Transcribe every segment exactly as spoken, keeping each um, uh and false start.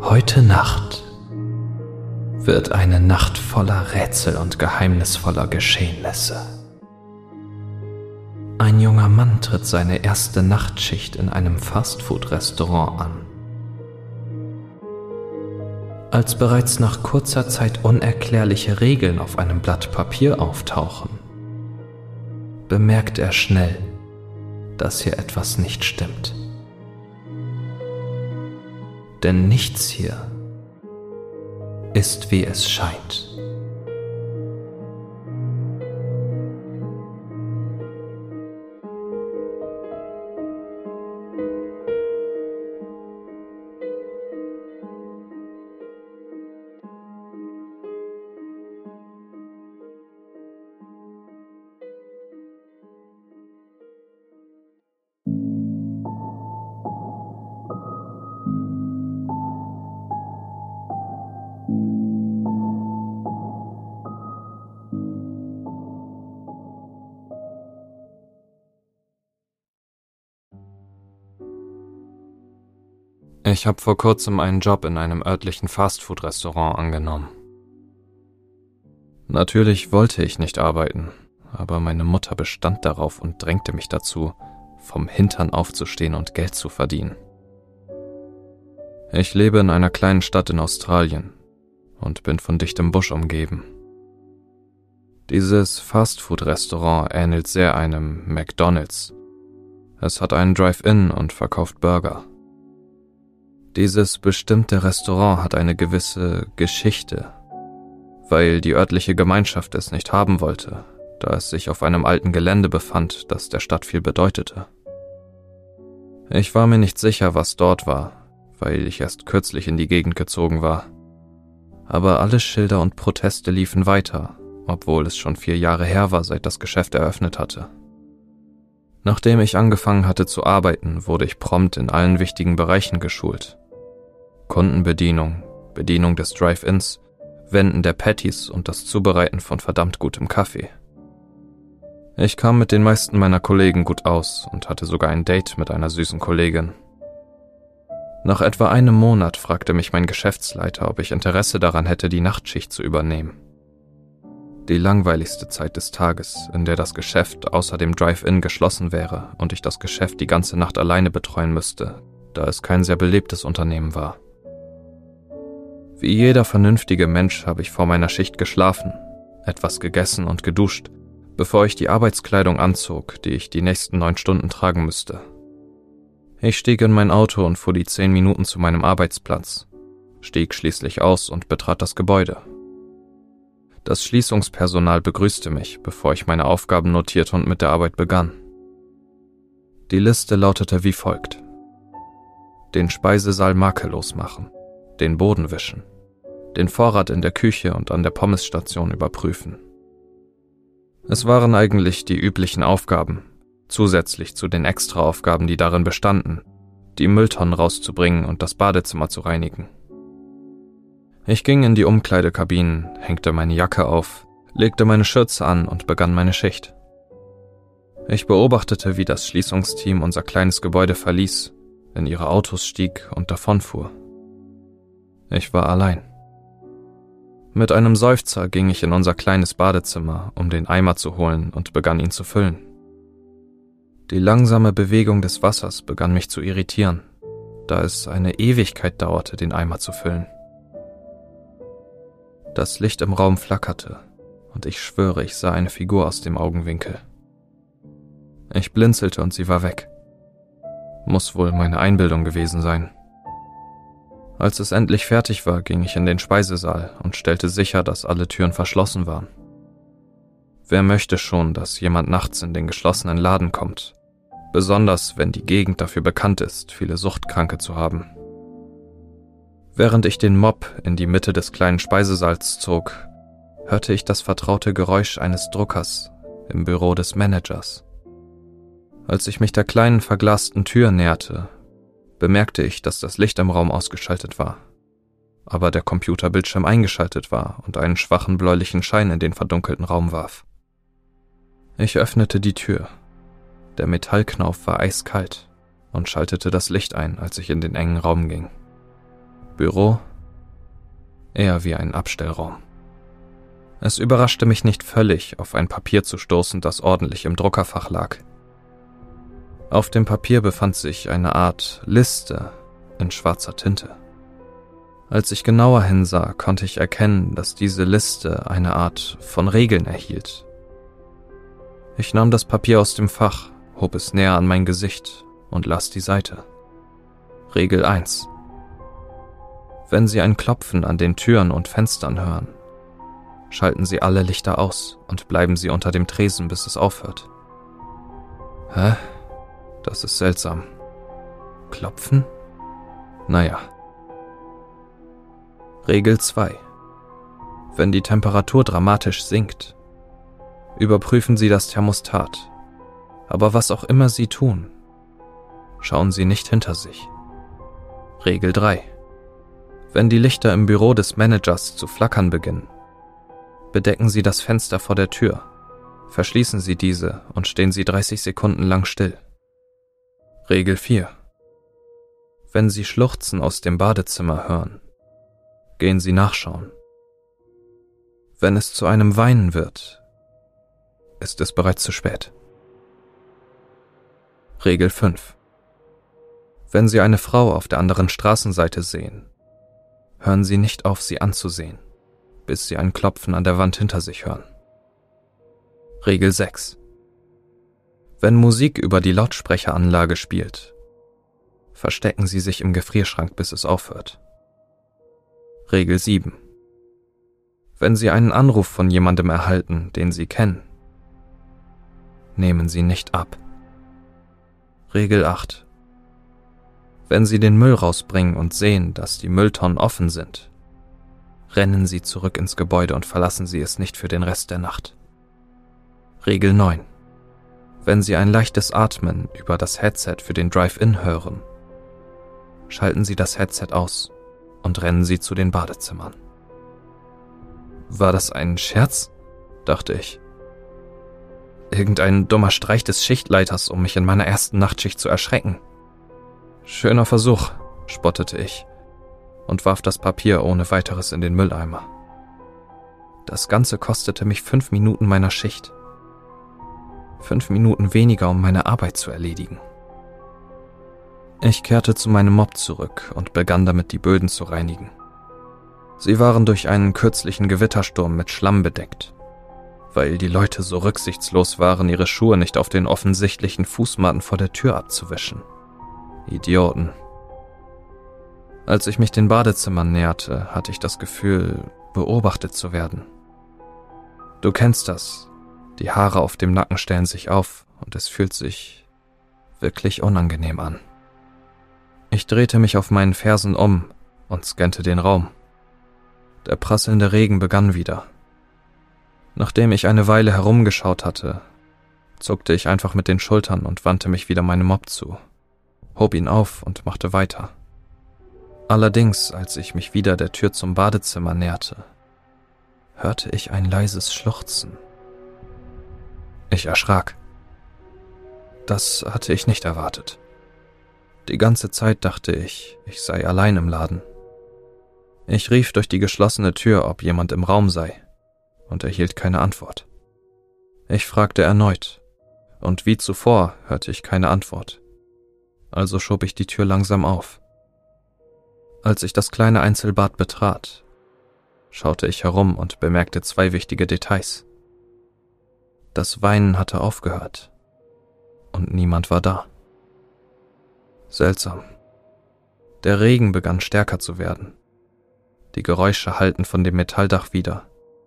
Heute Nacht wird eine Nacht voller Rätsel und geheimnisvoller Geschehnisse. Ein junger Mann tritt seine erste Nachtschicht in einem Fastfood-Restaurant an. Als bereits nach kurzer Zeit unerklärliche Regeln auf einem Blatt Papier auftauchen, bemerkt er schnell, dass hier etwas nicht stimmt. Denn nichts hier ist, wie es scheint. Ich habe vor kurzem einen Job in einem örtlichen Fastfood-Restaurant angenommen. Natürlich wollte ich nicht arbeiten, aber meine Mutter bestand darauf und drängte mich dazu, vom Hintern aufzustehen und Geld zu verdienen. Ich lebe in einer kleinen Stadt in Australien und bin von dichtem Busch umgeben. Dieses Fastfood-Restaurant ähnelt sehr einem McDonald's. Es hat einen Drive-In und verkauft Burger. Dieses bestimmte Restaurant hat eine gewisse Geschichte, weil die örtliche Gemeinschaft es nicht haben wollte, da es sich auf einem alten Gelände befand, das der Stadt viel bedeutete. Ich war mir nicht sicher, was dort war, weil ich erst kürzlich in die Gegend gezogen war. Aber alle Schilder und Proteste liefen weiter, obwohl es schon vier Jahre her war, seit das Geschäft eröffnet hatte. Nachdem ich angefangen hatte zu arbeiten, wurde ich prompt in allen wichtigen Bereichen geschult. Kundenbedienung, Bedienung des Drive-Ins, Wenden der Patties und das Zubereiten von verdammt gutem Kaffee. Ich kam mit den meisten meiner Kollegen gut aus und hatte sogar ein Date mit einer süßen Kollegin. Nach etwa einem Monat fragte mich mein Geschäftsleiter, ob ich Interesse daran hätte, die Nachtschicht zu übernehmen. Die langweiligste Zeit des Tages, in der das Geschäft außer dem Drive-In geschlossen wäre und ich das Geschäft die ganze Nacht alleine betreuen müsste, da es kein sehr belebtes Unternehmen war. Wie jeder vernünftige Mensch habe ich vor meiner Schicht geschlafen, etwas gegessen und geduscht, bevor ich die Arbeitskleidung anzog, die ich die nächsten neun Stunden tragen müsste. Ich stieg in mein Auto und fuhr die zehn Minuten zu meinem Arbeitsplatz, stieg schließlich aus und betrat das Gebäude. Das Schließungspersonal begrüßte mich, bevor ich meine Aufgaben notierte und mit der Arbeit begann. Die Liste lautete wie folgt: Den Speisesaal makellos machen, den Boden wischen, den Vorrat in der Küche und an der Pommesstation überprüfen. Es waren eigentlich die üblichen Aufgaben, zusätzlich zu den Extraaufgaben, die darin bestanden, die Mülltonnen rauszubringen und das Badezimmer zu reinigen. Ich ging in die Umkleidekabinen, hängte meine Jacke auf, legte meine Schürze an und begann meine Schicht. Ich beobachtete, wie das Schließungsteam unser kleines Gebäude verließ, in ihre Autos stieg und davonfuhr. Ich war allein. Mit einem Seufzer ging ich in unser kleines Badezimmer, um den Eimer zu holen und begann ihn zu füllen. Die langsame Bewegung des Wassers begann mich zu irritieren, da es eine Ewigkeit dauerte, den Eimer zu füllen. Das Licht im Raum flackerte, und ich schwöre, ich sah eine Figur aus dem Augenwinkel. Ich blinzelte und sie war weg. Muss wohl meine Einbildung gewesen sein. Als es endlich fertig war, ging ich in den Speisesaal und stellte sicher, dass alle Türen verschlossen waren. Wer möchte schon, dass jemand nachts in den geschlossenen Laden kommt, besonders wenn die Gegend dafür bekannt ist, viele Suchtkranke zu haben. Während ich den Mob in die Mitte des kleinen Speisesaals zog, hörte ich das vertraute Geräusch eines Druckers im Büro des Managers. Als ich mich der kleinen verglasten Tür näherte, bemerkte ich, dass das Licht im Raum ausgeschaltet war, aber der Computerbildschirm eingeschaltet war und einen schwachen bläulichen Schein in den verdunkelten Raum warf. Ich öffnete die Tür. Der Metallknauf war eiskalt und schaltete das Licht ein, als ich in den engen Raum ging. Büro? Eher wie ein Abstellraum. Es überraschte mich nicht völlig, auf ein Papier zu stoßen, das ordentlich im Druckerfach lag. Auf dem Papier befand sich eine Art Liste in schwarzer Tinte. Als ich genauer hinsah, konnte ich erkennen, dass diese Liste eine Art von Regeln erhielt. Ich nahm das Papier aus dem Fach, hob es näher an mein Gesicht und las die Seite. Regel eins. Wenn Sie ein Klopfen an den Türen und Fenstern hören, schalten Sie alle Lichter aus und bleiben Sie unter dem Tresen, bis es aufhört. Hä? Das ist seltsam. Klopfen? Naja. Regel zwei. Wenn die Temperatur dramatisch sinkt, überprüfen Sie das Thermostat. Aber was auch immer Sie tun, schauen Sie nicht hinter sich. Regel drei. Wenn die Lichter im Büro des Managers zu flackern beginnen, bedecken Sie das Fenster vor der Tür, verschließen Sie diese und stehen Sie dreißig Sekunden lang still. Regel vier. Wenn Sie Schluchzen aus dem Badezimmer hören, gehen Sie nachschauen. Wenn es zu einem Weinen wird, ist es bereits zu spät. Regel fünf. Wenn Sie eine Frau auf der anderen Straßenseite sehen, hören Sie nicht auf, sie anzusehen, bis Sie ein Klopfen an der Wand hinter sich hören. Regel sechs. Wenn Musik über die Lautsprecheranlage spielt, verstecken Sie sich im Gefrierschrank, bis es aufhört. Regel sieben. Wenn Sie einen Anruf von jemandem erhalten, den Sie kennen, nehmen Sie nicht ab. Regel acht. Wenn Sie den Müll rausbringen und sehen, dass die Mülltonnen offen sind, rennen Sie zurück ins Gebäude und verlassen Sie es nicht für den Rest der Nacht. Regel neun. Wenn Sie ein leichtes Atmen über das Headset für den Drive-In hören, schalten Sie das Headset aus und rennen Sie zu den Badezimmern. War das ein Scherz? Dachte ich. Irgendein dummer Streich des Schichtleiters, um mich in meiner ersten Nachtschicht zu erschrecken. Schöner Versuch, spottete ich und warf das Papier ohne weiteres in den Mülleimer. Das Ganze kostete mich fünf Minuten meiner Schicht. Fünf Minuten weniger, um meine Arbeit zu erledigen. Ich kehrte zu meinem Mob zurück und begann damit, die Böden zu reinigen. Sie waren durch einen kürzlichen Gewittersturm mit Schlamm bedeckt, weil die Leute so rücksichtslos waren, ihre Schuhe nicht auf den offensichtlichen Fußmatten vor der Tür abzuwischen. Idioten. Als ich mich den Badezimmern näherte, hatte ich das Gefühl, beobachtet zu werden. Du kennst das. Die Haare auf dem Nacken stellen sich auf und es fühlt sich wirklich unangenehm an. Ich drehte mich auf meinen Fersen um und scannte den Raum. Der prasselnde Regen begann wieder. Nachdem ich eine Weile herumgeschaut hatte, zuckte ich einfach mit den Schultern und wandte mich wieder meinem Mob zu, hob ihn auf und machte weiter. Allerdings, als ich mich wieder der Tür zum Badezimmer näherte, hörte ich ein leises Schluchzen. Ich erschrak. Das hatte ich nicht erwartet. Die ganze Zeit dachte ich, ich sei allein im Laden. Ich rief durch die geschlossene Tür, ob jemand im Raum sei, und erhielt keine Antwort. Ich fragte erneut, und wie zuvor hörte ich keine Antwort. Also schob ich die Tür langsam auf. Als ich das kleine Einzelbad betrat, schaute ich herum und bemerkte zwei wichtige Details. Das Weinen hatte aufgehört und niemand war da. Seltsam. Der Regen begann stärker zu werden. Die Geräusche hallten von dem Metalldach wieder.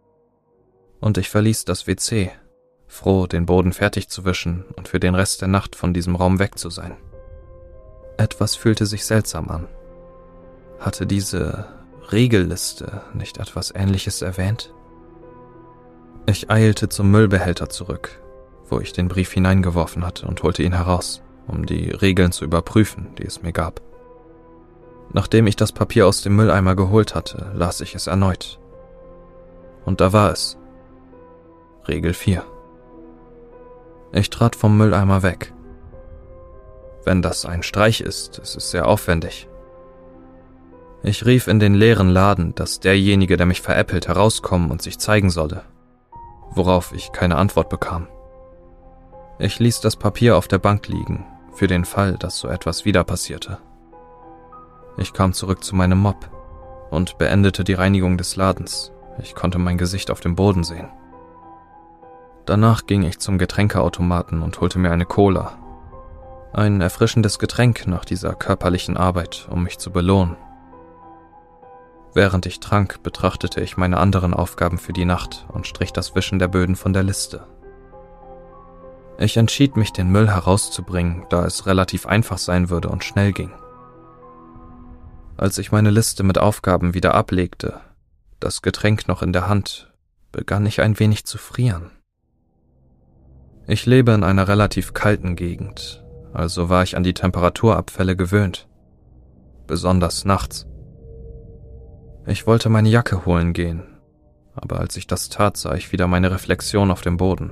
Und ich verließ das W C, froh, den Boden fertig zu wischen und für den Rest der Nacht von diesem Raum weg zu sein. Etwas fühlte sich seltsam an. Hatte diese Regelliste nicht etwas Ähnliches erwähnt? Ich eilte zum Müllbehälter zurück, wo ich den Brief hineingeworfen hatte, und holte ihn heraus, um die Regeln zu überprüfen, die es mir gab. Nachdem ich das Papier aus dem Mülleimer geholt hatte, las ich es erneut. Und da war es. Regel vier. Ich trat vom Mülleimer weg. Wenn das ein Streich ist, ist es sehr aufwendig. Ich rief in den leeren Laden, dass derjenige, der mich veräppelt, herauskommen und sich zeigen solle, worauf ich keine Antwort bekam. Ich ließ das Papier auf der Bank liegen, für den Fall, dass so etwas wieder passierte. Ich kam zurück zu meinem Mob und beendete die Reinigung des Ladens. Ich konnte mein Gesicht auf dem Boden sehen. Danach ging ich zum Getränkeautomaten und holte mir eine Cola. Ein erfrischendes Getränk nach dieser körperlichen Arbeit, um mich zu belohnen. Während ich trank, betrachtete ich meine anderen Aufgaben für die Nacht und strich das Wischen der Böden von der Liste. Ich entschied mich, den Müll herauszubringen, da es relativ einfach sein würde und schnell ging. Als ich meine Liste mit Aufgaben wieder ablegte, das Getränk noch in der Hand, begann ich ein wenig zu frieren. Ich lebe in einer relativ kalten Gegend, also war ich an die Temperaturabfälle gewöhnt, besonders nachts. Ich wollte meine Jacke holen gehen, aber als ich das tat, sah ich wieder meine Reflexion auf dem Boden.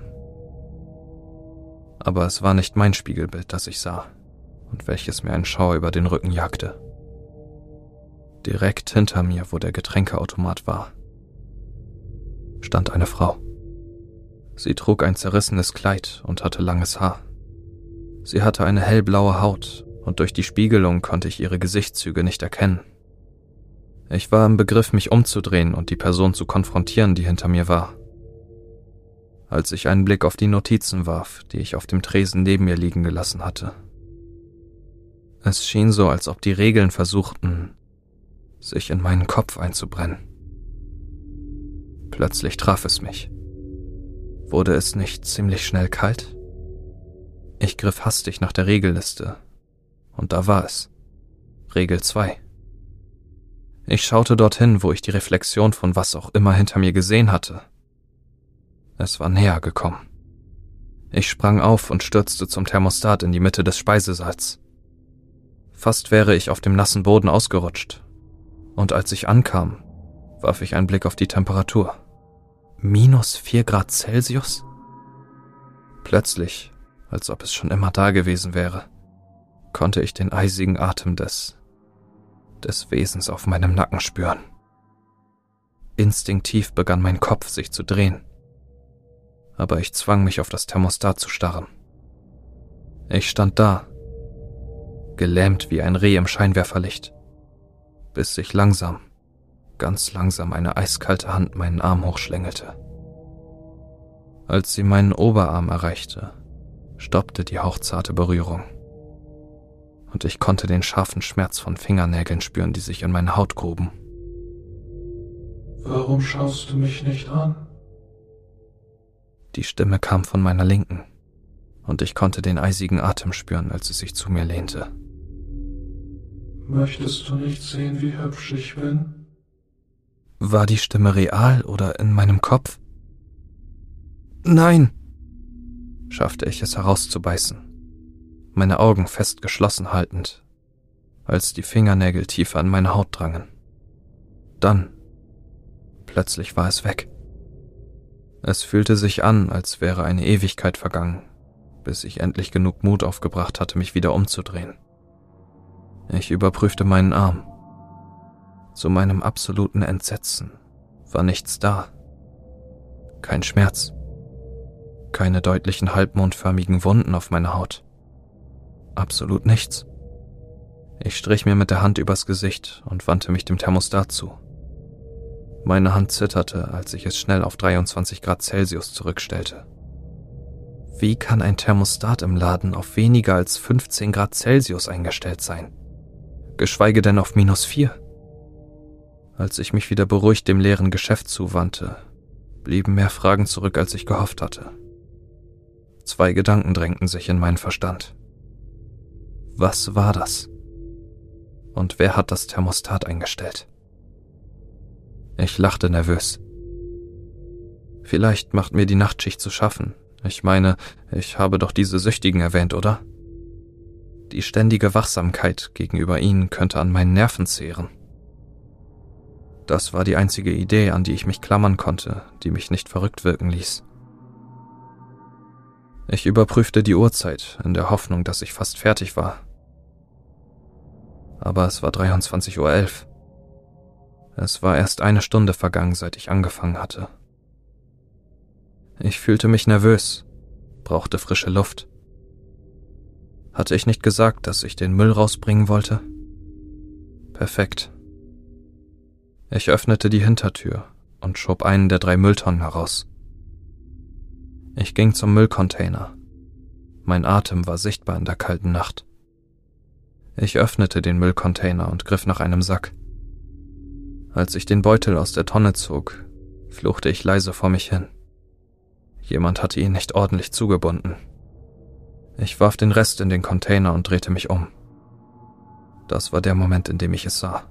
Aber es war nicht mein Spiegelbild, das ich sah und welches mir einen Schauer über den Rücken jagte. Direkt hinter mir, wo der Getränkeautomat war, stand eine Frau. Sie trug ein zerrissenes Kleid und hatte langes Haar. Sie hatte eine hellblaue Haut und durch die Spiegelung konnte ich ihre Gesichtszüge nicht erkennen. Ich war im Begriff, mich umzudrehen und die Person zu konfrontieren, die hinter mir war, als ich einen Blick auf die Notizen warf, die ich auf dem Tresen neben mir liegen gelassen hatte. Es schien so, als ob die Regeln versuchten, sich in meinen Kopf einzubrennen. Plötzlich traf es mich. Wurde es nicht ziemlich schnell kalt? Ich griff hastig nach der Regelliste, und da war es. Regel zwei. Ich schaute dorthin, wo ich die Reflexion von was auch immer hinter mir gesehen hatte. Es war näher gekommen. Ich sprang auf und stürzte zum Thermostat in die Mitte des Speisesaals. Fast wäre ich auf dem nassen Boden ausgerutscht. Und als ich ankam, warf ich einen Blick auf die Temperatur. Minus vier Grad Celsius? Plötzlich, als ob es schon immer da gewesen wäre, konnte ich den eisigen Atem des, des Wesens auf meinem Nacken spüren. Instinktiv begann mein Kopf sich zu drehen. Aber ich zwang mich auf das Thermostat zu starren. Ich stand da, gelähmt wie ein Reh im Scheinwerferlicht, bis sich langsam, ganz langsam eine eiskalte Hand meinen Arm hochschlängelte. Als sie meinen Oberarm erreichte, stoppte die hauchzarte Berührung. Und ich konnte den scharfen Schmerz von Fingernägeln spüren, die sich in meine Haut gruben. Warum schaust du mich nicht an? Die Stimme kam von meiner Linken, und ich konnte den eisigen Atem spüren, als sie sich zu mir lehnte. Möchtest du nicht sehen, wie hübsch ich bin? War die Stimme real oder in meinem Kopf? Nein, schaffte ich es herauszubeißen, meine Augen fest geschlossen haltend, als die Fingernägel tiefer in meine Haut drangen. Dann, plötzlich war es weg. Es fühlte sich an, als wäre eine Ewigkeit vergangen, bis ich endlich genug Mut aufgebracht hatte, mich wieder umzudrehen. Ich überprüfte meinen Arm. Zu meinem absoluten Entsetzen war nichts da. Kein Schmerz. Keine deutlichen halbmondförmigen Wunden auf meiner Haut. Absolut nichts. Ich strich mir mit der Hand übers Gesicht und wandte mich dem Thermostat zu. Meine Hand zitterte, als ich es schnell auf dreiundzwanzig Grad Celsius zurückstellte. Wie kann ein Thermostat im Laden auf weniger als fünfzehn Grad Celsius eingestellt sein? Geschweige denn auf minus vier. Als ich mich wieder beruhigt dem leeren Geschäft zuwandte, blieben mehr Fragen zurück, als ich gehofft hatte. Zwei Gedanken drängten sich in meinen Verstand. Was war das? Und wer hat das Thermostat eingestellt? Ich lachte nervös. Vielleicht macht mir die Nachtschicht zu schaffen. Ich meine, ich habe doch diese Süchtigen erwähnt, oder? Die ständige Wachsamkeit gegenüber ihnen könnte an meinen Nerven zehren. Das war die einzige Idee, an die ich mich klammern konnte, die mich nicht verrückt wirken ließ. Ich überprüfte die Uhrzeit, in der Hoffnung, dass ich fast fertig war. Aber es war dreiundzwanzig Uhr elf. Es war erst eine Stunde vergangen, seit ich angefangen hatte. Ich fühlte mich nervös, brauchte frische Luft. Hatte ich nicht gesagt, dass ich den Müll rausbringen wollte? Perfekt. Ich öffnete die Hintertür und schob einen der drei Mülltonnen heraus. Ich ging zum Müllcontainer. Mein Atem war sichtbar in der kalten Nacht. Ich öffnete den Müllcontainer und griff nach einem Sack. Als ich den Beutel aus der Tonne zog, fluchte ich leise vor mich hin. Jemand hatte ihn nicht ordentlich zugebunden. Ich warf den Rest in den Container und drehte mich um. Das war der Moment, in dem ich es sah.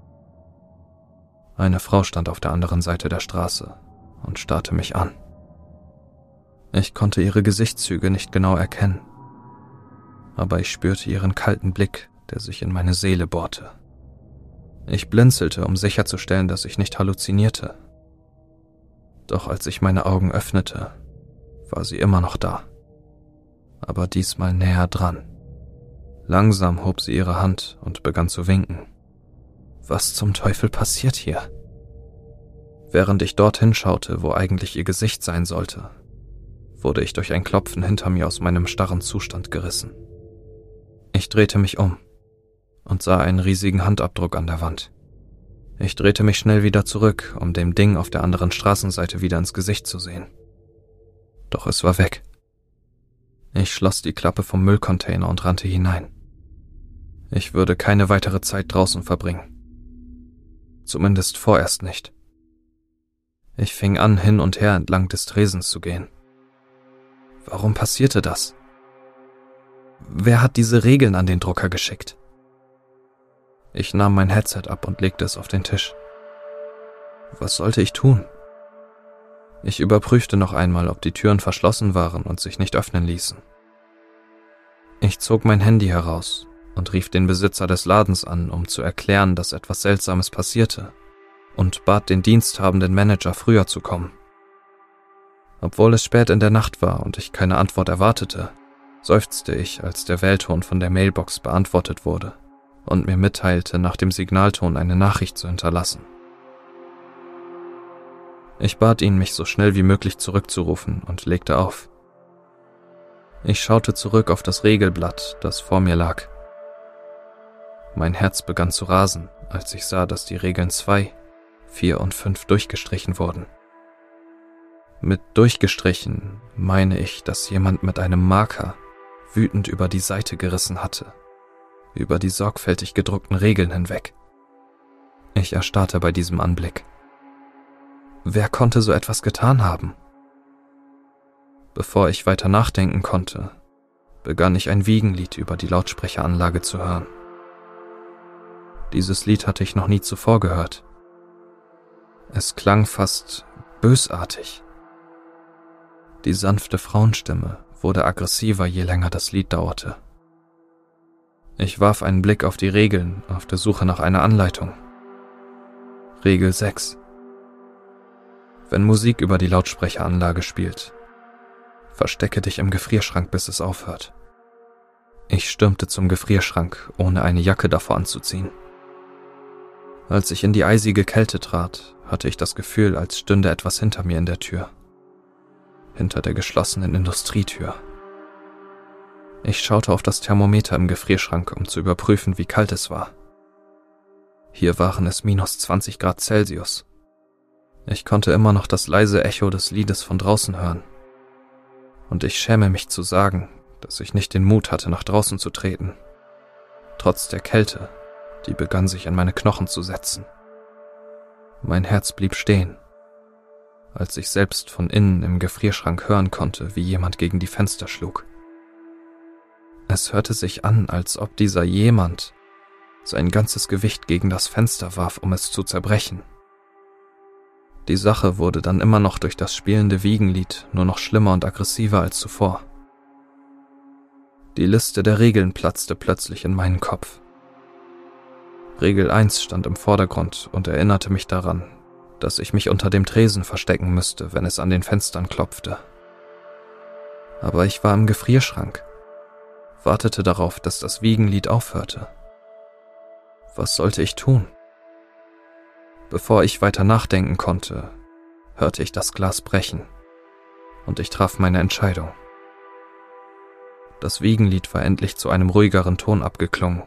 Eine Frau stand auf der anderen Seite der Straße und starrte mich an. Ich konnte ihre Gesichtszüge nicht genau erkennen, aber ich spürte ihren kalten Blick, der sich in meine Seele bohrte. Ich blinzelte, um sicherzustellen, dass ich nicht halluzinierte. Doch als ich meine Augen öffnete, war sie immer noch da, aber diesmal näher dran. Langsam hob sie ihre Hand und begann zu winken. Was zum Teufel passiert hier? Während ich dorthin schaute, wo eigentlich ihr Gesicht sein sollte, wurde ich durch ein Klopfen hinter mir aus meinem starren Zustand gerissen. Ich drehte mich um und sah einen riesigen Handabdruck an der Wand. Ich drehte mich schnell wieder zurück, um dem Ding auf der anderen Straßenseite wieder ins Gesicht zu sehen. Doch es war weg. Ich schloss die Klappe vom Müllcontainer und rannte hinein. Ich würde keine weitere Zeit draußen verbringen. Zumindest vorerst nicht. Ich fing an, hin und her entlang des Tresens zu gehen. Warum passierte das? Wer hat diese Regeln an den Drucker geschickt? Ich nahm mein Headset ab und legte es auf den Tisch. Was sollte ich tun? Ich überprüfte noch einmal, ob die Türen verschlossen waren und sich nicht öffnen ließen. Ich zog mein Handy heraus und rief den Besitzer des Ladens an, um zu erklären, dass etwas Seltsames passierte, und bat den diensthabenden Manager, früher zu kommen. Obwohl es spät in der Nacht war und ich keine Antwort erwartete, seufzte ich, als der Wählton von der Mailbox beantwortet wurde und mir mitteilte, nach dem Signalton eine Nachricht zu hinterlassen. Ich bat ihn, mich so schnell wie möglich zurückzurufen, und legte auf. Ich schaute zurück auf das Regelblatt, das vor mir lag. Mein Herz begann zu rasen, als ich sah, dass die Regeln zwei, vier und fünf durchgestrichen wurden. Mit durchgestrichen meine ich, dass jemand mit einem Marker wütend über die Seite gerissen hatte, über die sorgfältig gedruckten Regeln hinweg. Ich erstarrte bei diesem Anblick. Wer konnte so etwas getan haben? Bevor ich weiter nachdenken konnte, begann ich ein Wiegenlied über die Lautsprecheranlage zu hören. Dieses Lied hatte ich noch nie zuvor gehört. Es klang fast bösartig. Die sanfte Frauenstimme wurde aggressiver, je länger das Lied dauerte. Ich warf einen Blick auf die Regeln, auf der Suche nach einer Anleitung. Regel sechs. Wenn Musik über die Lautsprecheranlage spielt, verstecke dich im Gefrierschrank, bis es aufhört. Ich stürmte zum Gefrierschrank, ohne eine Jacke davor anzuziehen. Als ich in die eisige Kälte trat, hatte ich das Gefühl, als stünde etwas hinter mir in der Tür. Hinter der geschlossenen Industrietür. Ich schaute auf das Thermometer im Gefrierschrank, um zu überprüfen, wie kalt es war. Hier waren es minus zwanzig Grad Celsius. Ich konnte immer noch das leise Echo des Liedes von draußen hören. Und ich schäme mich zu sagen, dass ich nicht den Mut hatte, nach draußen zu treten. Trotz der Kälte, die begann sich in meine Knochen zu setzen. Mein Herz blieb stehen, als ich selbst von innen im Gefrierschrank hören konnte, wie jemand gegen die Fenster schlug. Es hörte sich an, als ob dieser jemand sein ganzes Gewicht gegen das Fenster warf, um es zu zerbrechen. Die Sache wurde dann immer noch durch das spielende Wiegenlied nur noch schlimmer und aggressiver als zuvor. Die Liste der Regeln platzte plötzlich in meinen Kopf. Regel eins stand im Vordergrund und erinnerte mich daran, dass ich mich unter dem Tresen verstecken müsste, wenn es an den Fenstern klopfte. Aber ich war im Gefrierschrank, wartete darauf, dass das Wiegenlied aufhörte. Was sollte ich tun? Bevor ich weiter nachdenken konnte, hörte ich das Glas brechen und ich traf meine Entscheidung. Das Wiegenlied war endlich zu einem ruhigeren Ton abgeklungen.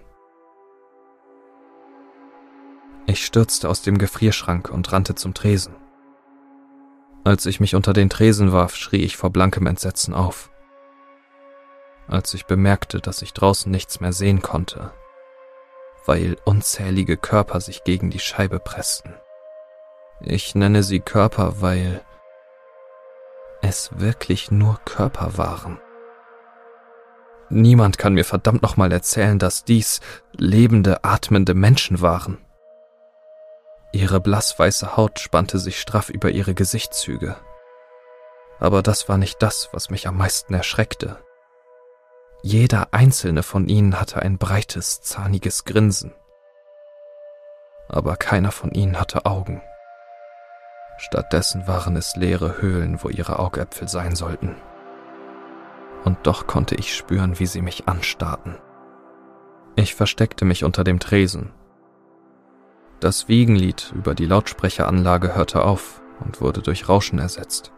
Ich stürzte aus dem Gefrierschrank und rannte zum Tresen. Als ich mich unter den Tresen warf, schrie ich vor blankem Entsetzen auf. Als ich bemerkte, dass ich draußen nichts mehr sehen konnte, weil unzählige Körper sich gegen die Scheibe pressten. Ich nenne sie Körper, weil es wirklich nur Körper waren. Niemand kann mir verdammt nochmal erzählen, dass dies lebende, atmende Menschen waren. Ihre blassweiße Haut spannte sich straff über ihre Gesichtszüge. Aber das war nicht das, was mich am meisten erschreckte. Jeder einzelne von ihnen hatte ein breites, zahniges Grinsen. Aber keiner von ihnen hatte Augen. Stattdessen waren es leere Höhlen, wo ihre Augäpfel sein sollten. Und doch konnte ich spüren, wie sie mich anstarrten. Ich versteckte mich unter dem Tresen. Das Wiegenlied über die Lautsprecheranlage hörte auf und wurde durch Rauschen ersetzt.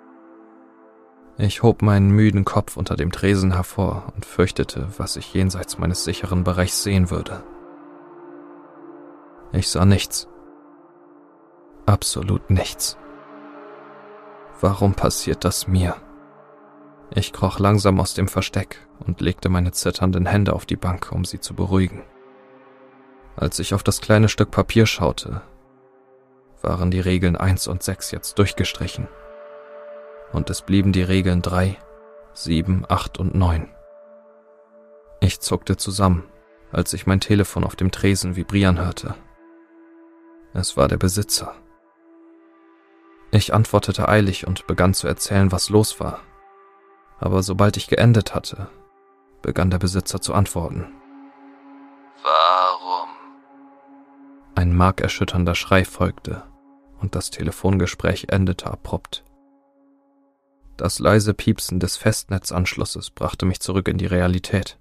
Ich hob meinen müden Kopf unter dem Tresen hervor und fürchtete, was ich jenseits meines sicheren Bereichs sehen würde. Ich sah nichts. Absolut nichts. Warum passiert das mir? Ich kroch langsam aus dem Versteck und legte meine zitternden Hände auf die Bank, um sie zu beruhigen. Als ich auf das kleine Stück Papier schaute, waren die Regeln eins und sechs jetzt durchgestrichen. Und es blieben die Regeln drei, sieben, acht und neun. Ich zuckte zusammen, als ich mein Telefon auf dem Tresen vibrieren hörte. Es war der Besitzer. Ich antwortete eilig und begann zu erzählen, was los war. Aber sobald ich geendet hatte, begann der Besitzer zu antworten. Warum? Ein markerschütternder Schrei folgte und das Telefongespräch endete abrupt. Das leise Piepsen des Festnetzanschlusses brachte mich zurück in die Realität.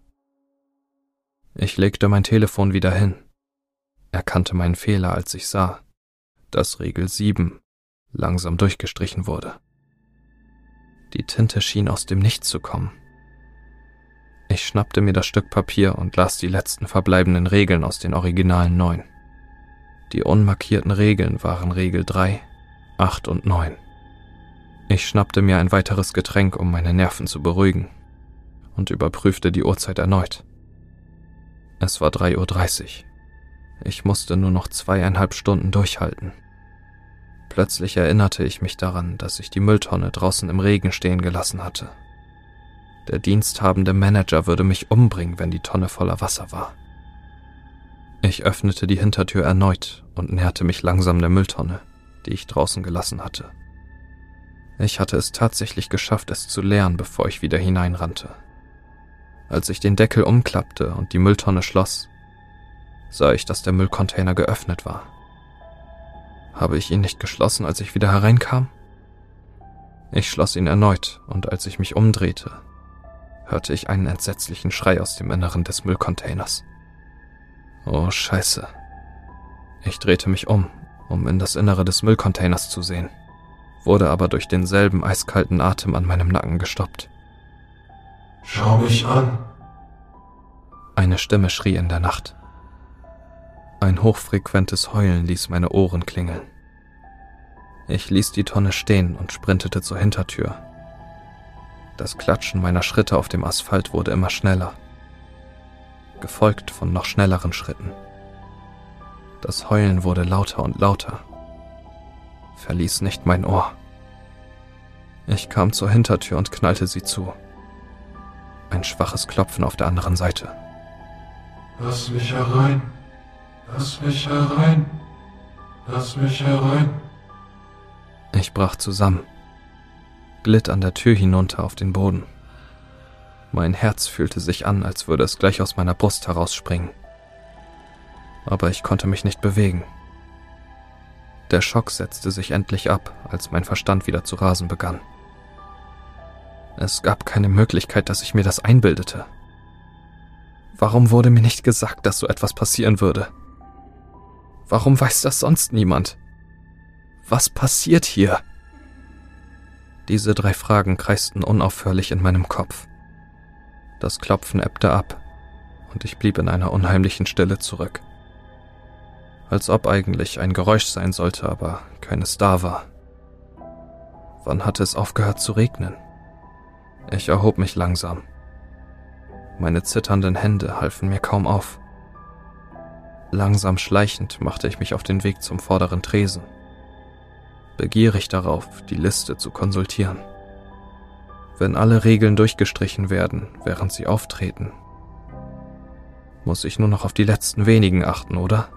Ich legte mein Telefon wieder hin, erkannte meinen Fehler, als ich sah, dass Regel sieben langsam durchgestrichen wurde. Die Tinte schien aus dem Nichts zu kommen. Ich schnappte mir das Stück Papier und las die letzten verbleibenden Regeln aus den originalen neun. Die unmarkierten Regeln waren Regel drei, acht und neun. Ich schnappte mir ein weiteres Getränk, um meine Nerven zu beruhigen, und überprüfte die Uhrzeit erneut. Es war drei Uhr dreißig. Ich musste nur noch zweieinhalb Stunden durchhalten. Plötzlich erinnerte ich mich daran, dass ich die Mülltonne draußen im Regen stehen gelassen hatte. Der diensthabende Manager würde mich umbringen, wenn die Tonne voller Wasser war. Ich öffnete die Hintertür erneut und näherte mich langsam der Mülltonne, die ich draußen gelassen hatte. Ich hatte es tatsächlich geschafft, es zu leeren, bevor ich wieder hineinrannte. Als ich den Deckel umklappte und die Mülltonne schloss, sah ich, dass der Müllcontainer geöffnet war. Habe ich ihn nicht geschlossen, als ich wieder hereinkam? Ich schloss ihn erneut, und als ich mich umdrehte, hörte ich einen entsetzlichen Schrei aus dem Inneren des Müllcontainers. Oh, Scheiße. Ich drehte mich um, um in das Innere des Müllcontainers zu sehen, wurde aber durch denselben eiskalten Atem an meinem Nacken gestoppt. Schau mich an. Eine Stimme schrie in der Nacht. Ein hochfrequentes Heulen ließ meine Ohren klingeln. Ich ließ die Tonne stehen und sprintete zur Hintertür. Das Klatschen meiner Schritte auf dem Asphalt wurde immer schneller, gefolgt von noch schnelleren Schritten. Das Heulen wurde lauter und lauter, verließ nicht mein Ohr. Ich kam zur Hintertür und knallte sie zu. Ein schwaches Klopfen auf der anderen Seite. Lass mich herein. Lass mich herein. Lass mich herein. Ich brach zusammen, glitt an der Tür hinunter auf den Boden. Mein Herz fühlte sich an, als würde es gleich aus meiner Brust herausspringen. Aber ich konnte mich nicht bewegen. Der Schock setzte sich endlich ab, als mein Verstand wieder zu rasen begann. Es gab keine Möglichkeit, dass ich mir das einbildete. Warum wurde mir nicht gesagt, dass so etwas passieren würde? Warum weiß das sonst niemand? Was passiert hier? Diese drei Fragen kreisten unaufhörlich in meinem Kopf. Das Klopfen ebbte ab und ich blieb in einer unheimlichen Stille zurück. Als ob eigentlich ein Geräusch sein sollte, aber keines da war. Wann hatte es aufgehört zu regnen? Ich erhob mich langsam. Meine zitternden Hände halfen mir kaum auf. Langsam schleichend machte ich mich auf den Weg zum vorderen Tresen, begierig darauf, die Liste zu konsultieren. Wenn alle Regeln durchgestrichen werden, während sie auftreten, muss ich nur noch auf die letzten wenigen achten, oder?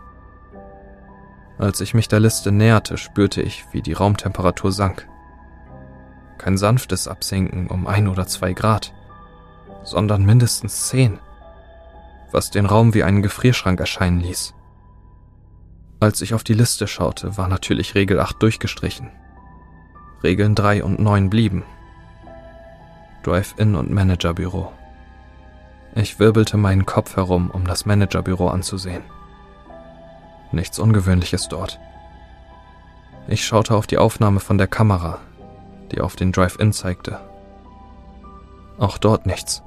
Als ich mich der Liste näherte, spürte ich, wie die Raumtemperatur sank. Kein sanftes Absinken um ein oder zwei Grad, sondern mindestens zehn, was den Raum wie einen Gefrierschrank erscheinen ließ. Als ich auf die Liste schaute, war natürlich Regel acht durchgestrichen. Regeln drei und neun blieben. Drive-In und Managerbüro. Ich wirbelte meinen Kopf herum, um das Managerbüro anzusehen. Nichts Ungewöhnliches dort. Ich schaute auf die Aufnahme von der Kamera, die auf den Drive-In zeigte. Auch dort nichts.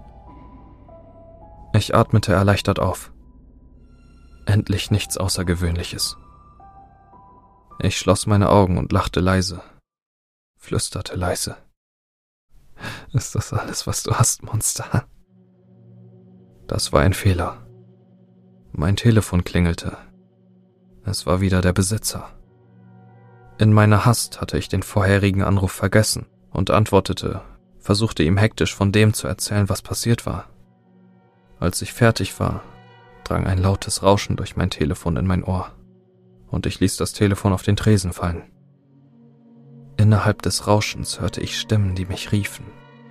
Ich atmete erleichtert auf. Endlich nichts Außergewöhnliches. Ich schloss meine Augen und lachte leise, flüsterte leise. Ist das alles, was du hast, Monster? Das war ein Fehler. Mein Telefon klingelte. Es war wieder der Besitzer. In meiner Hast hatte ich den vorherigen Anruf vergessen und antwortete, versuchte ihm hektisch von dem zu erzählen, was passiert war. Als ich fertig war, drang ein lautes Rauschen durch mein Telefon in mein Ohr und ich ließ das Telefon auf den Tresen fallen. Innerhalb des Rauschens hörte ich Stimmen, die mich riefen.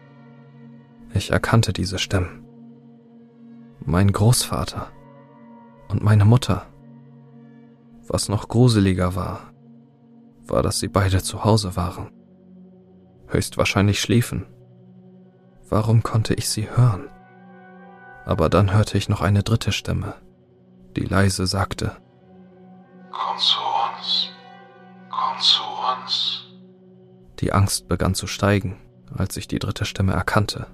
Ich erkannte diese Stimmen. Mein Großvater und meine Mutter. Was noch gruseliger war, war, dass sie beide zu Hause waren. Höchstwahrscheinlich schliefen. Warum konnte ich sie hören? Aber dann hörte ich noch eine dritte Stimme, die leise sagte: Komm zu uns, komm zu uns. Die Angst begann zu steigen, als ich die dritte Stimme erkannte.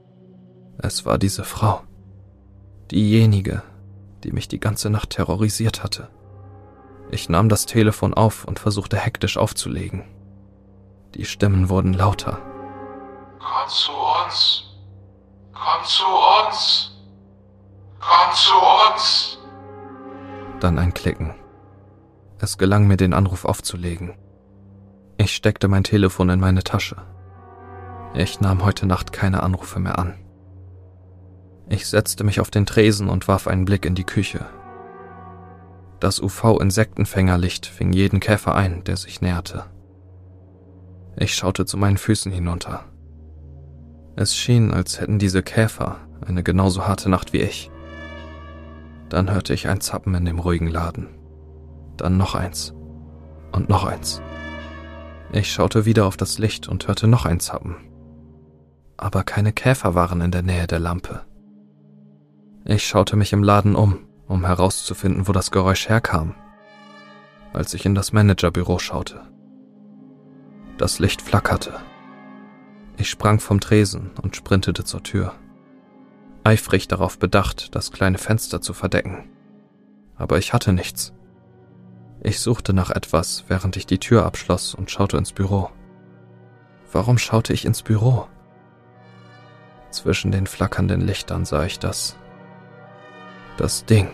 Es war diese Frau, diejenige, die mich die ganze Nacht terrorisiert hatte. Ich nahm das Telefon auf und versuchte hektisch aufzulegen. Die Stimmen wurden lauter. Komm zu uns, komm zu uns, komm zu uns. Dann ein Klicken. Es gelang mir, den Anruf aufzulegen. Ich steckte mein Telefon in meine Tasche. Ich nahm heute Nacht keine Anrufe mehr an. Ich setzte mich auf den Tresen und warf einen Blick in die Küche. Das U V-Insektenfängerlicht fing jeden Käfer ein, der sich näherte. Ich schaute zu meinen Füßen hinunter. Es schien, als hätten diese Käfer eine genauso harte Nacht wie ich. Dann hörte ich ein Zappen in dem ruhigen Laden. Dann noch eins. Und noch eins. Ich schaute wieder auf das Licht und hörte noch ein Zappen. Aber keine Käfer waren in der Nähe der Lampe. Ich schaute mich im Laden um, um herauszufinden, wo das Geräusch herkam, als ich in das Managerbüro schaute. Das Licht flackerte. Ich sprang vom Tresen und sprintete zur Tür, eifrig darauf bedacht, das kleine Fenster zu verdecken. Aber ich hatte nichts. Ich suchte nach etwas, während ich die Tür abschloss und schaute ins Büro. Warum schaute ich ins Büro? Zwischen den flackernden Lichtern sah ich das. Das Ding.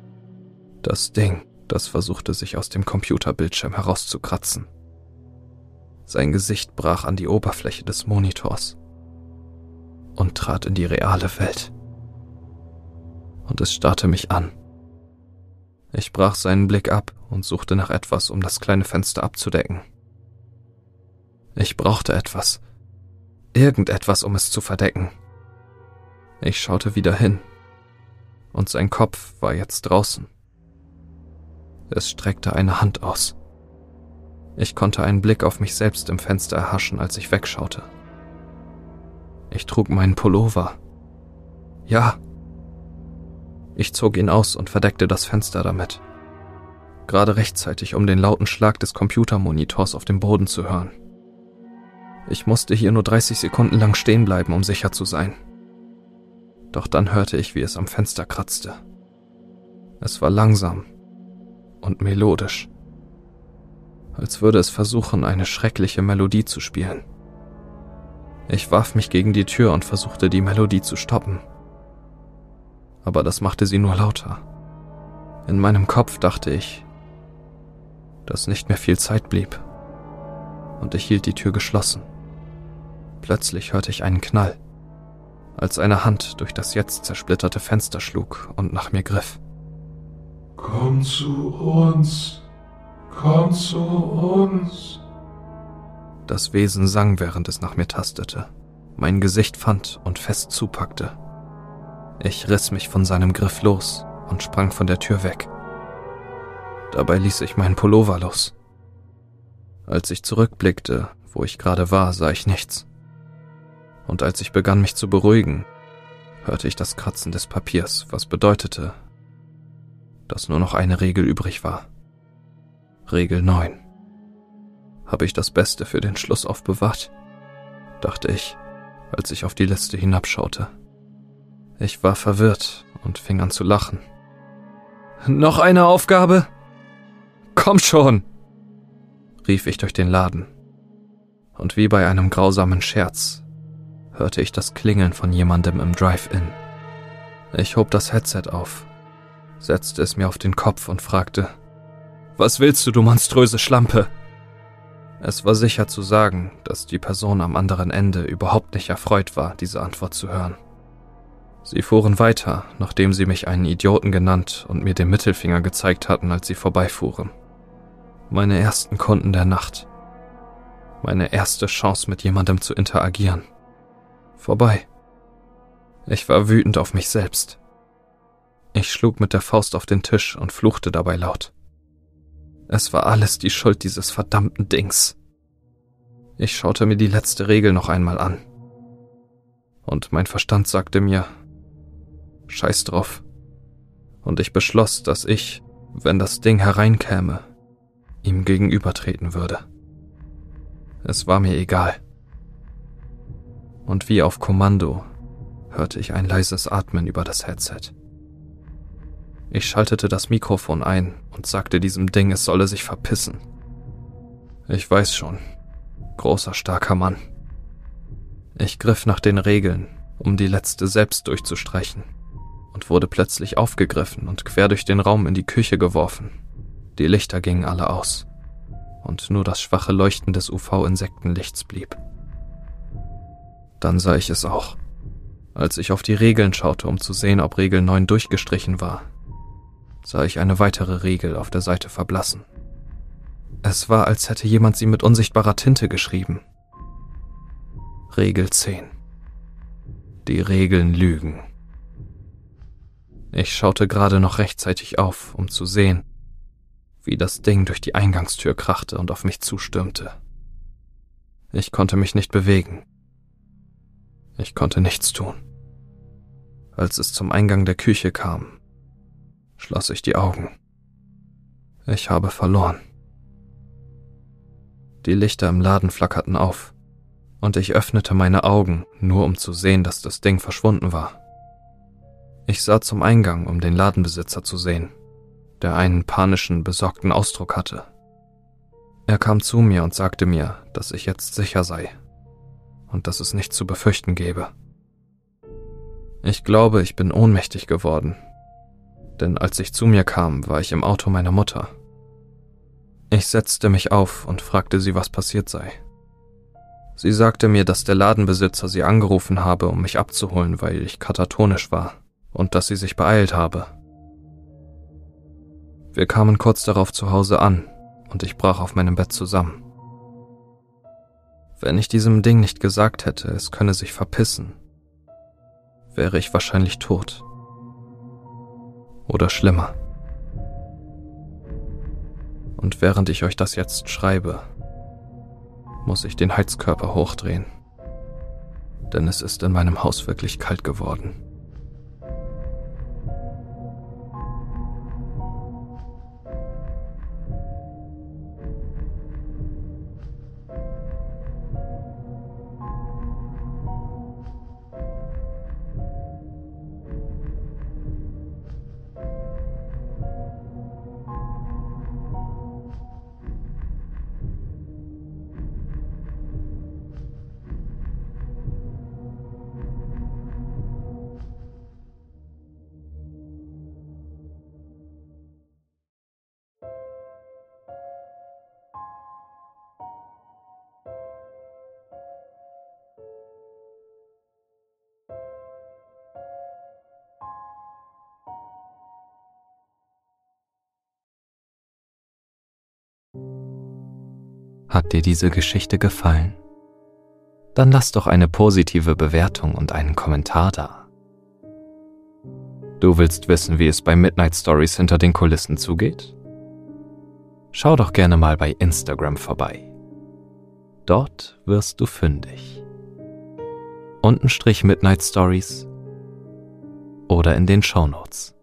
Das Ding, das versuchte sich aus dem Computerbildschirm herauszukratzen. Sein Gesicht brach an die Oberfläche des Monitors und trat in die reale Welt. Und es starrte mich an. Ich brach seinen Blick ab und suchte nach etwas, um das kleine Fenster abzudecken. Ich brauchte etwas. Irgendetwas, um es zu verdecken. Ich schaute wieder hin. Und sein Kopf war jetzt draußen. Es streckte eine Hand aus. Ich konnte einen Blick auf mich selbst im Fenster erhaschen, als ich wegschaute. Ich trug meinen Pullover. Ja. Ich zog ihn aus und verdeckte das Fenster damit. Gerade rechtzeitig, um den lauten Schlag des Computermonitors auf dem Boden zu hören. Ich musste hier nur dreißig Sekunden lang stehen bleiben, um sicher zu sein. Doch dann hörte ich, wie es am Fenster kratzte. Es war langsam und melodisch, als würde es versuchen, eine schreckliche Melodie zu spielen. Ich warf mich gegen die Tür und versuchte, die Melodie zu stoppen. Aber das machte sie nur lauter. In meinem Kopf dachte ich, dass nicht mehr viel Zeit blieb, und ich hielt die Tür geschlossen. Plötzlich hörte ich einen Knall, als eine Hand durch das jetzt zersplitterte Fenster schlug und nach mir griff. Komm zu uns, komm zu uns. Das Wesen sang, während es nach mir tastete, mein Gesicht fand und fest zupackte. Ich riss mich von seinem Griff los und sprang von der Tür weg. Dabei ließ ich meinen Pullover los. Als ich zurückblickte, wo ich gerade war, sah ich nichts. Und als ich begann, mich zu beruhigen, hörte ich das Kratzen des Papiers, was bedeutete, dass nur noch eine Regel übrig war. Regel neun. Habe ich das Beste für den Schluss aufbewahrt? Dachte ich, als ich auf die Liste hinabschaute. Ich war verwirrt und fing an zu lachen. Noch eine Aufgabe? Komm schon! Rief ich durch den Laden. Und wie bei einem grausamen Scherz hörte ich das Klingeln von jemandem im Drive-In. Ich hob das Headset auf, setzte es mir auf den Kopf und fragte, »Was willst du, du monströse Schlampe?« Es war sicher zu sagen, dass die Person am anderen Ende überhaupt nicht erfreut war, diese Antwort zu hören. Sie fuhren weiter, nachdem sie mich einen Idioten genannt und mir den Mittelfinger gezeigt hatten, als sie vorbeifuhren. Meine ersten Kunden der Nacht. Meine erste Chance, mit jemandem zu interagieren. Vorbei. Ich war wütend auf mich selbst. Ich schlug mit der Faust auf den Tisch und fluchte dabei laut. Es war alles die Schuld dieses verdammten Dings. Ich schaute mir die letzte Regel noch einmal an. Und mein Verstand sagte mir, scheiß drauf. Und ich beschloss, dass ich, wenn das Ding hereinkäme, ihm gegenübertreten würde. Es war mir egal. Und wie auf Kommando hörte ich ein leises Atmen über das Headset. Ich schaltete das Mikrofon ein und sagte diesem Ding, es solle sich verpissen. Ich weiß schon, großer, starker Mann. Ich griff nach den Regeln, um die letzte selbst durchzustreichen, und wurde plötzlich aufgegriffen und quer durch den Raum in die Küche geworfen. Die Lichter gingen alle aus, und nur das schwache Leuchten des U V-Insektenlichts blieb. Dann sah ich es auch, als ich auf die Regeln schaute, um zu sehen, ob Regel neun durchgestrichen war, sah ich eine weitere Regel auf der Seite verblassen. Es war, als hätte jemand sie mit unsichtbarer Tinte geschrieben. Regel zehn. Die Regeln lügen. Ich schaute gerade noch rechtzeitig auf, um zu sehen, wie das Ding durch die Eingangstür krachte und auf mich zustürmte. Ich konnte mich nicht bewegen. Ich konnte nichts tun. Als es zum Eingang der Küche kam, schloss ich die Augen. Ich habe verloren. Die Lichter im Laden flackerten auf, und ich öffnete meine Augen, nur um zu sehen, dass das Ding verschwunden war. Ich sah zum Eingang, um den Ladenbesitzer zu sehen, der einen panischen, besorgten Ausdruck hatte. Er kam zu mir und sagte mir, dass ich jetzt sicher sei und dass es nichts zu befürchten gäbe. Ich glaube, ich bin ohnmächtig geworden, denn als ich zu mir kam, war ich im Auto meiner Mutter. Ich setzte mich auf und fragte sie, was passiert sei. Sie sagte mir, dass der Ladenbesitzer sie angerufen habe, um mich abzuholen, weil ich katatonisch war, und dass sie sich beeilt habe. Wir kamen kurz darauf zu Hause an, und ich brach auf meinem Bett zusammen. Wenn ich diesem Ding nicht gesagt hätte, es könne sich verpissen, wäre ich wahrscheinlich tot. Oder schlimmer. Und während ich euch das jetzt schreibe, muss ich den Heizkörper hochdrehen, denn es ist in meinem Haus wirklich kalt geworden. Hat dir diese Geschichte gefallen? Dann lass doch eine positive Bewertung und einen Kommentar da. Du willst wissen, wie es bei Midnight Stories hinter den Kulissen zugeht? Schau doch gerne mal bei Instagram vorbei. Dort wirst du fündig. Untenstrich Midnight Stories oder in den Shownotes.